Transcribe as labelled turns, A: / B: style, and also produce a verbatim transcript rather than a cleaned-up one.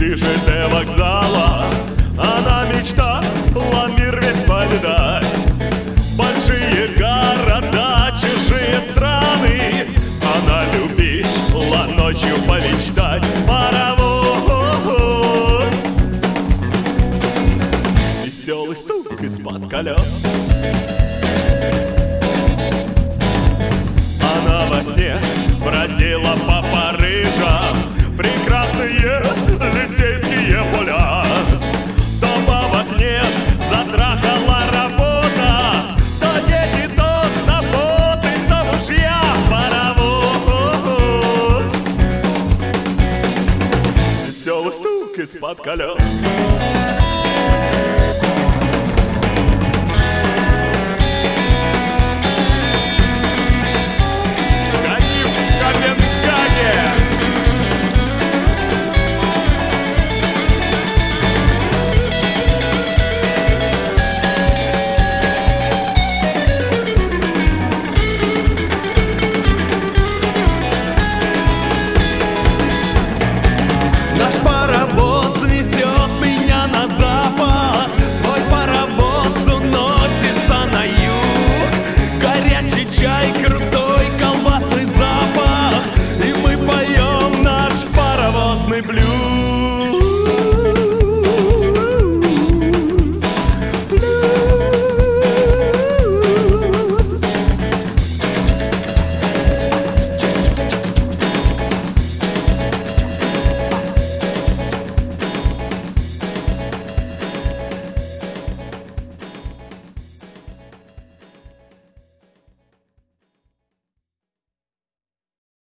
A: Ближе до вокзала она мечтала мир весь повидать. Большие города, чужие страны она любила ночью помечтать. Паровоз, веселый стук из-под колес. Она во сне бродила по Парижам, прекрасные Елисейские поля. Дома в окне затрахала работа, то дети, то заботы, то мужья. Паровоз, веселый стук из-под колес.